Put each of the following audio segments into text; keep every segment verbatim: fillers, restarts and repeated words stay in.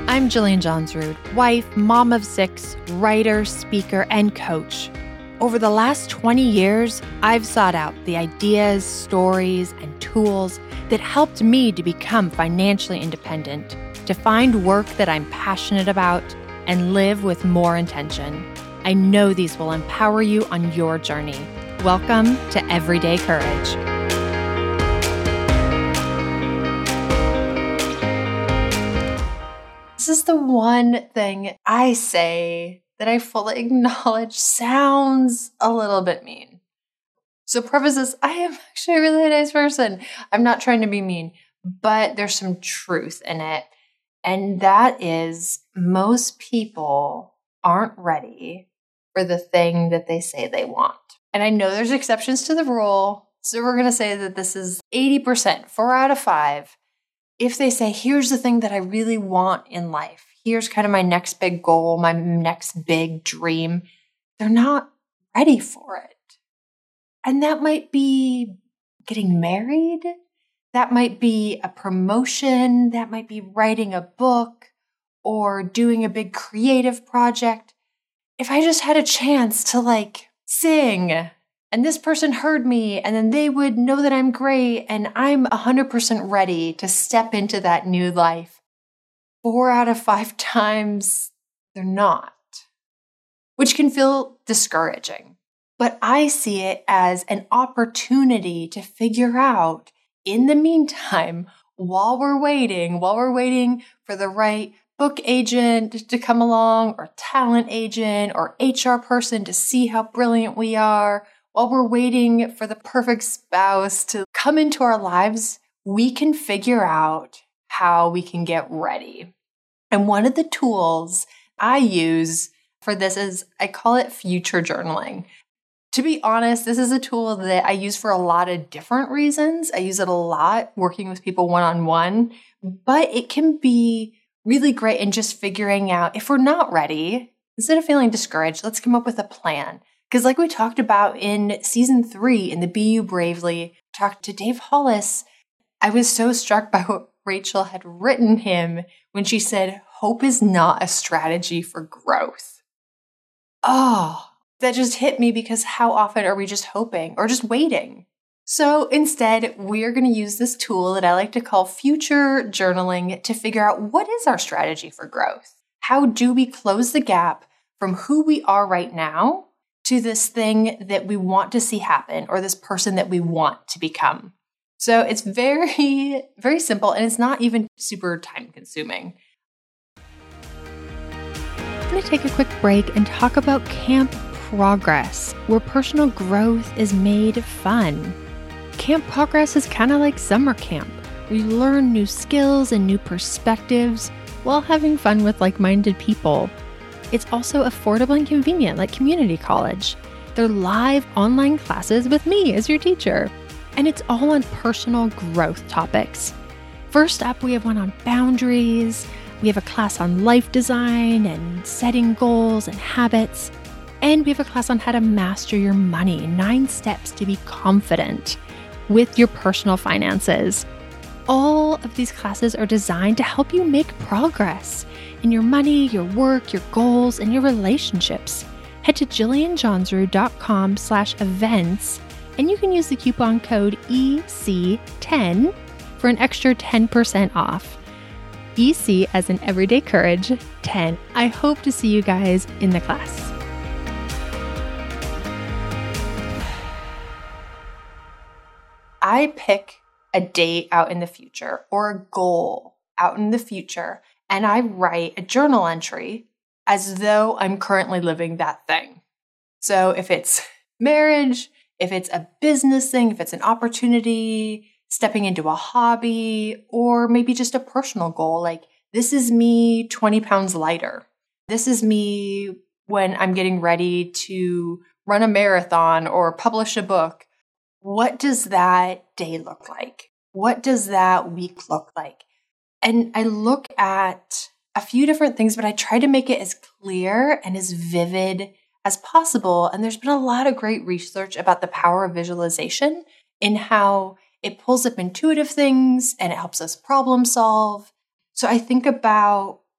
I'm Jillian Johnsrud, wife, mom of six, writer, speaker, and coach. Over the last twenty years, I've sought out the ideas, stories, and tools that helped me to become financially independent, to find work that I'm passionate about, and live with more intention. I know these will empower you on your journey. Welcome to Everyday Courage. This is the one thing I say that I fully acknowledge sounds a little bit mean. So preface this, I am actually a really nice person. I'm not trying to be mean, but there's some truth in it. And that is most people aren't ready for the thing that they say they want. And I know there's exceptions to the rule. So we're going to say that this is eighty percent, four out of five. If they say, here's the thing that I really want in life, here's kind of my next big goal, my next big dream, they're not ready for it. And that might be getting married. That might be a promotion. That might be writing a book or doing a big creative project. If I just had a chance to like sing and this person heard me and then they would know that I'm great and I'm one hundred percent ready to step into that new life. Four out of five times, they're not, which can feel discouraging. But I see it as an opportunity to figure out, in the meantime, while we're waiting, while we're waiting for the right book agent to come along or talent agent or H R person to see how brilliant we are, while we're waiting for the perfect spouse to come into our lives, we can figure out how we can get ready. And one of the tools I use for this is, I call it future journaling. To be honest, this is a tool that I use for a lot of different reasons. I use it a lot working with people one-on-one, but it can be really great in just figuring out if we're not ready, instead of feeling discouraged, let's come up with a plan. Because like we talked about in season three in the Be You Bravely, talked to Dave Hollis, I was so struck by what Rachel had written him when she said, hope is not a strategy for growth. Oh, that just hit me because how often are we just hoping or just waiting? So instead, we're going to use this tool that I like to call future journaling to figure out what is our strategy for growth? How do we close the gap from who we are right now to this thing that we want to see happen or this person that we want to become? So it's very, very simple and it's not even super time consuming. I'm going to take a quick break and talk about Camp Progress, where personal growth is made fun. Camp Progress is kind of like summer camp. We learn new skills and new perspectives while having fun with like-minded people. It's also affordable and convenient, like community college. They're live online classes with me as your teacher. And it's all on personal growth topics. First up, we have one on boundaries. We have a class on life design and setting goals and habits. And we have a class on how to master your money, nine steps to be confident with your personal finances. All of these classes are designed to help you make progress in your money, your work, your goals, and your relationships. Head to jillianjohnsrud.com slash events, and you can use the coupon code E C ten for an extra ten percent off. E C as in Everyday Courage ten. I hope to see you guys in the class. I pick a date out in the future or a goal out in the future, and I write a journal entry as though I'm currently living that thing. So if it's marriage, if it's a business thing, if it's an opportunity, stepping into a hobby, or maybe just a personal goal, like this is me twenty pounds lighter. This is me when I'm getting ready to run a marathon or publish a book. What does that day look like? What does that week look like? And I look at a few different things, but I try to make it as clear and as vivid as possible. And there's been a lot of great research about the power of visualization in how it pulls up intuitive things and it helps us problem solve. So I think about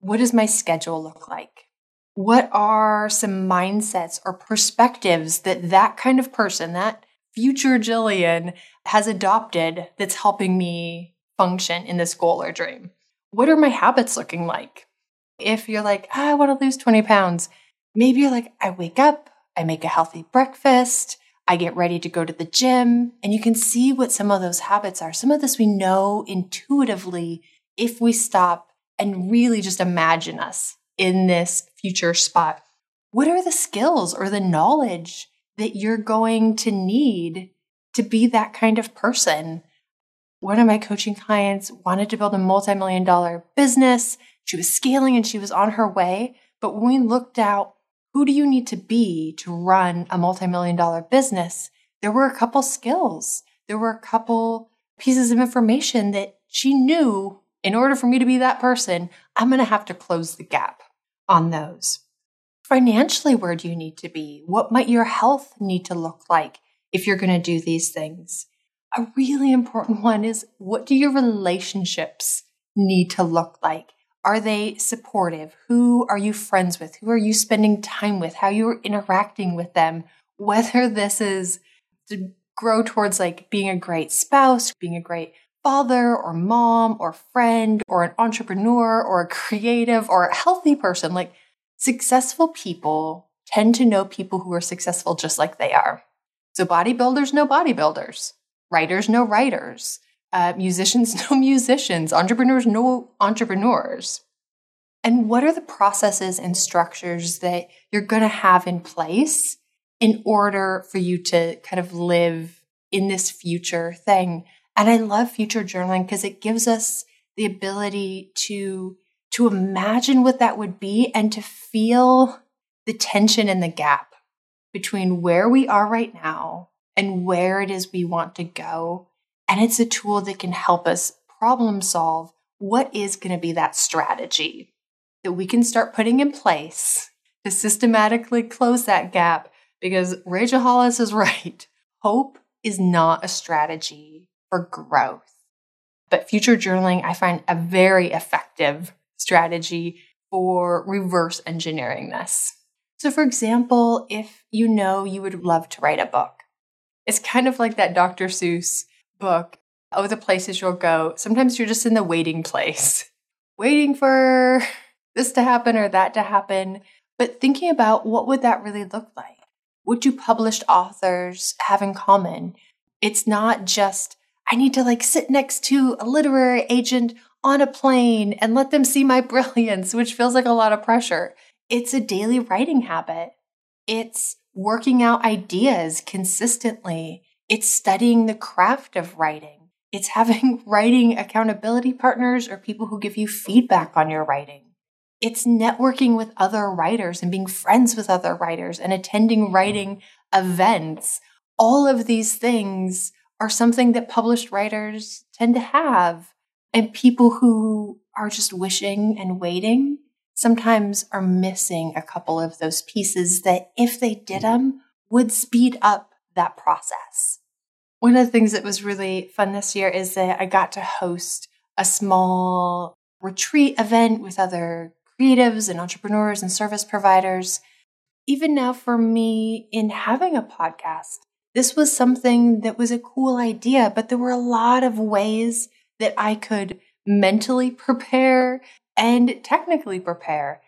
What does my schedule look like? What are some mindsets or perspectives that that kind of person, that future Jillian, has adopted that's helping me function in this goal or dream? What are my habits looking like? If you're like, ah, I want to lose twenty pounds, maybe you're like, I wake up, I make a healthy breakfast, I get ready to go to the gym, and you can see what some of those habits are. Some of this we know intuitively if we stop and really just imagine us in this future spot. What are the skills or the knowledge that you're going to need to be that kind of person? One of my coaching clients wanted to build a multi-million dollar business. She was scaling and she was on her way. But when we looked out, who do you need to be to run a multi-million dollar business? There were a couple skills. There were a couple pieces of information that she knew in order for me to be that person, I'm going to have to close the gap on those. Financially, where do you need to be? What might your health need to look like if you're going to do these things? A really important one is, what do your relationships need to look like? Are they supportive? Who are you friends with? Who are you spending time with? How you are interacting with them? Whether this is to grow towards like being a great spouse, being a great father or mom or friend or an entrepreneur or a creative or a healthy person. Like, successful people tend to know people who are successful just like they are. So bodybuilders know bodybuilders, writers know writers, uh, musicians know musicians, entrepreneurs know entrepreneurs. And what are the processes and structures that you're going to have in place in order for you to kind of live in this future thing? And I love future journaling because it gives us the ability to, to imagine what that would be and to feel the tension and the gap between where we are right now and where it is we want to go. And it's a tool that can help us problem solve what is going to be that strategy that we can start putting in place to systematically close that gap. Because Rachel Hollis is right. Hope is not a strategy for growth. But future journaling, I find a very effective strategy for reverse engineering this. So for example, if you know you would love to write a book, it's kind of like that Doctor Seuss book, Oh, the Places You'll Go. Sometimes you're just in the waiting place, waiting for this to happen or that to happen, but thinking about what would that really look like? What do published authors have in common? It's not just, I need to like sit next to a literary agent on a plane and let them see my brilliance, which feels like a lot of pressure. It's a daily writing habit. It's working out ideas consistently. It's studying the craft of writing. It's having writing accountability partners or people who give you feedback on your writing. It's networking with other writers and being friends with other writers and attending writing events. All of these things are something that published writers tend to have. And people who are just wishing and waiting sometimes are missing a couple of those pieces that, if they did them, would speed up that process. One of the things that was really fun this year is that I got to host a small retreat event with other creatives and entrepreneurs and service providers. Even now for me, in having a podcast, this was something that was a cool idea, but there were a lot of ways that I could mentally prepare and technically prepare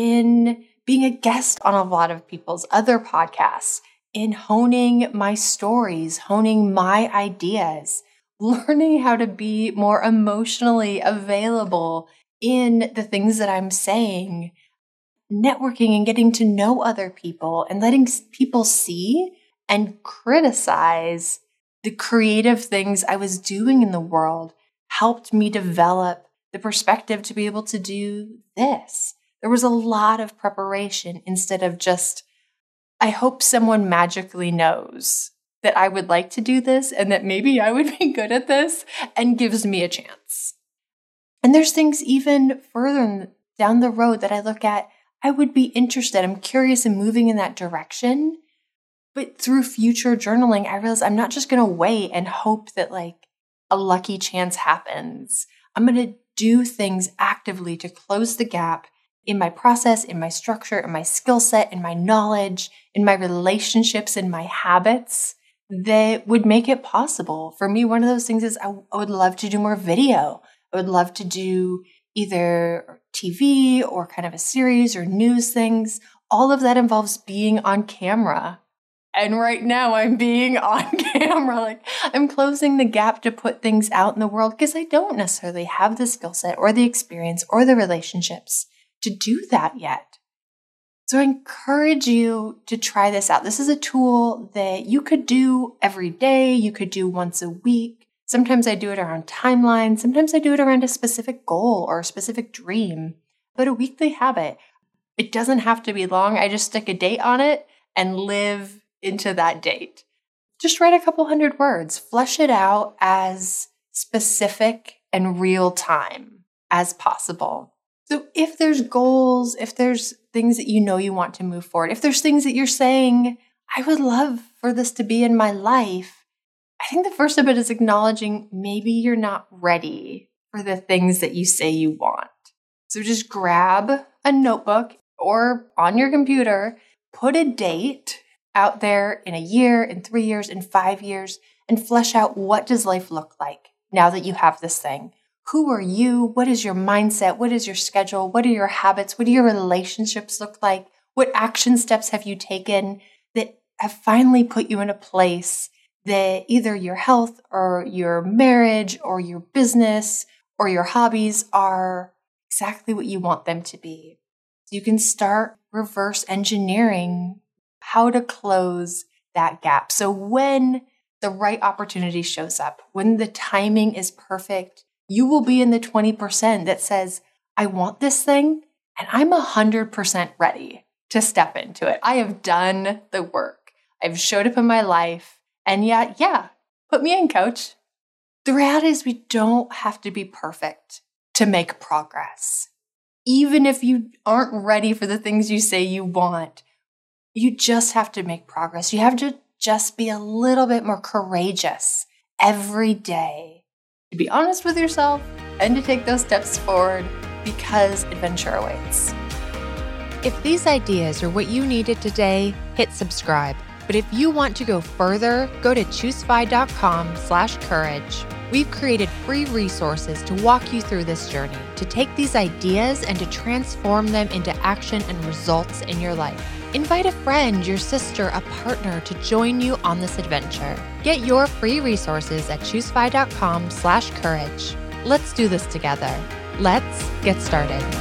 in being a guest on a lot of people's other podcasts, in honing my stories, honing my ideas, learning how to be more emotionally available in the things that I'm saying, networking and getting to know other people and letting people see and criticize the creative things I was doing in the world helped me develop the perspective to be able to do this. There was a lot of preparation instead of just, I hope someone magically knows that I would like to do this and that maybe I would be good at this and gives me a chance. And there's things even further down the road that I look at, I would be interested. I'm curious and moving in that direction. But through future journaling, I realized I'm not just going to wait and hope that like a lucky chance happens. I'm going to do things actively to close the gap in my process, in my structure, in my skill set, in my knowledge, in my relationships, in my habits that would make it possible. For me, one of those things is I, I would love to do more video. I would love to do either T V or kind of a series or news things. All of that involves being on camera. And right now I'm being on camera. Like I'm closing the gap to put things out in the world because I don't necessarily have the skill set or the experience or the relationships to do that yet. So I encourage you to try this out. This is a tool that you could do every day. You could do once a week. Sometimes I do it around timelines. Sometimes I do it around a specific goal or a specific dream. But a weekly habit, it doesn't have to be long. I just stick a date on it and live into that date. Just write a couple hundred words. Flesh it out as specific and real time as possible. So if there's goals, if there's things that you know you want to move forward, if there's things that you're saying, I would love for this to be in my life, I think the first of it is acknowledging maybe you're not ready for the things that you say you want. So just grab a notebook or on your computer, put a date out there in a year, in three years, in five years, and flesh out what does life look like now that you have this thing. Who are you? What is your mindset? What is your schedule? What are your habits? What do your relationships look like? What action steps have you taken that have finally put you in a place that either your health or your marriage or your business or your hobbies are exactly what you want them to be? So you can start reverse engineering how to close that gap. So when the right opportunity shows up, when the timing is perfect, you will be in the twenty percent that says, I want this thing and I'm one hundred percent ready to step into it. I have done the work. I've showed up in my life. And yet, yeah, put me in, coach. The reality is we don't have to be perfect to make progress. Even if you aren't ready for the things you say you want, you just have to make progress. You have to just be a little bit more courageous every day to be honest with yourself and to take those steps forward because adventure awaits. If these ideas are what you needed today, hit subscribe. But if you want to go further, go to choosefy.com slash courage. We've created free resources to walk you through this journey, to take these ideas and to transform them into action and results in your life. Invite a friend, your sister, a partner to join you on this adventure. Get your free resources at choosefy.com slash courage. Let's do this together. Let's get started.